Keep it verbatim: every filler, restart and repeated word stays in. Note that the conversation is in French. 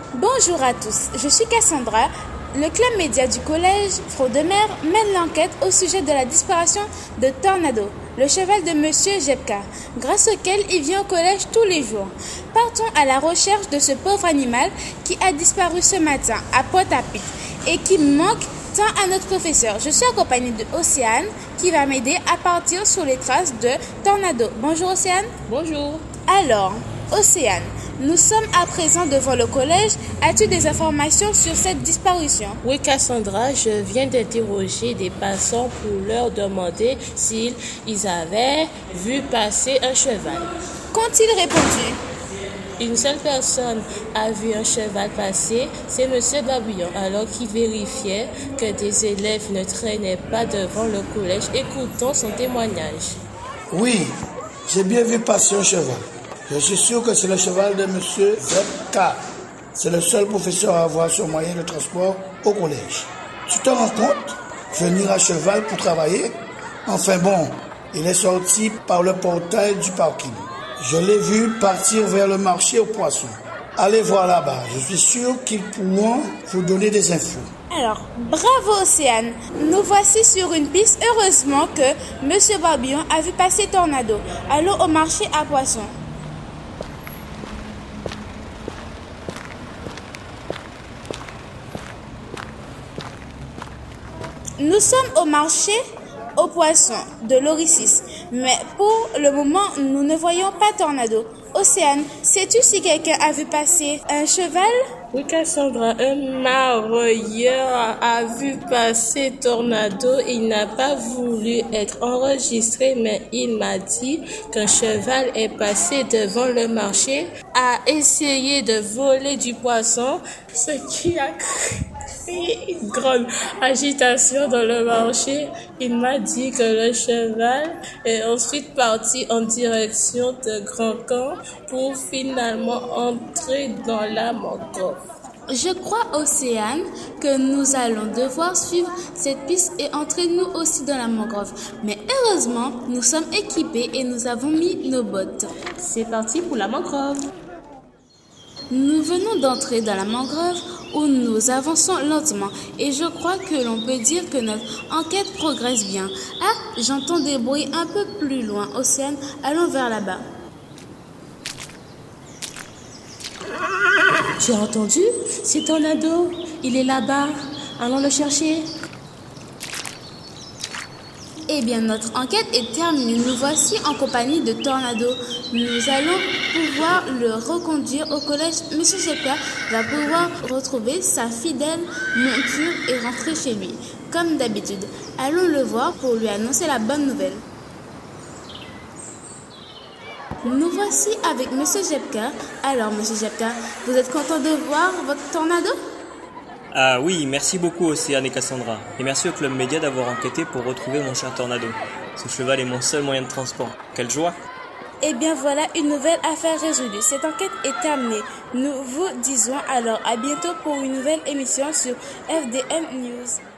Bonjour à tous, je suis Cassandra. Le club média du collège Front-de-Mer mène l'enquête au sujet de la disparition de Tornado, le cheval de Monsieur Jepka, grâce auquel il vient au collège tous les jours. Partons à la recherche de ce pauvre animal qui a disparu ce matin à Pointe-à-Pitre et qui manque tant à notre professeur. Je suis accompagnée de Océane qui va m'aider à partir sur les traces de Tornado. Bonjour Océane. Bonjour. Alors, Océane, nous sommes à présent devant le collège. As-tu des informations sur cette disparition? Oui, Cassandra, je viens d'interroger des passants pour leur demander s'ils ils avaient vu passer un cheval. Qu'ont-ils répondu? Une seule personne a vu un cheval passer, c'est Monsieur Babillon, alors qu'il vérifiait que des élèves ne traînaient pas devant le collège. Écoutons son témoignage. Oui, j'ai bien vu passer un cheval. Je suis sûr que c'est le cheval de Monsieur Jepka. C'est le seul professeur à avoir ce moyen de transport au collège. Tu te rends compte? Venir à cheval pour travailler? Enfin bon, il est sorti par le portail du parking. Je l'ai vu partir vers le marché aux poissons. Allez voir là-bas, je suis sûr qu'ils pourront vous donner des infos. Alors, bravo Océane. Nous voici sur une piste. Heureusement que Monsieur Barbillon a vu passer Tornado. Allons au marché à poissons. Nous sommes au marché aux poissons de l'Oricis, mais pour le moment, nous ne voyons pas Tornado. Océane, sais-tu si quelqu'un a vu passer un cheval? Oui, Cassandra, un mareyeur a vu passer Tornado. Il n'a pas voulu être enregistré, mais il m'a dit qu'un cheval est passé devant le marché, a essayé de voler du poisson, ce qui a créé une grande agitation dans le marché. Il m'a dit que le cheval est ensuite parti en direction de Grand Camp pour finalement entrer dans la mangrove. Je crois, Océane, que nous allons devoir suivre cette piste et entrer nous aussi dans la mangrove. Mais heureusement, nous sommes équipés et nous avons mis nos bottes. C'est parti pour la mangrove. Nous venons d'entrer dans la mangrove où nous avançons lentement et je crois que l'on peut dire que notre enquête progresse bien. Ah, j'entends des bruits un peu plus loin. Océane, allons vers là-bas. Tu as entendu? C'est Tornado. Il est là-bas. Allons le chercher. Eh bien, notre enquête est terminée. Nous voici en compagnie de Tornado. Nous allons pouvoir le reconduire au collège. Monsieur Jepka va pouvoir retrouver sa fidèle monture et rentrer chez lui, comme d'habitude. Allons le voir pour lui annoncer la bonne nouvelle. Nous voici avec Monsieur Jepka. Alors, Monsieur Jepka, vous êtes content de voir votre Tornado? Ah oui, merci beaucoup Océane et Cassandra. Et merci au Club Média d'avoir enquêté pour retrouver mon cher Tornado. Ce cheval est mon seul moyen de transport. Quelle joie! Eh bien voilà une nouvelle affaire résolue. Cette enquête est terminée. Nous vous disons alors à bientôt pour une nouvelle émission sur F D M News.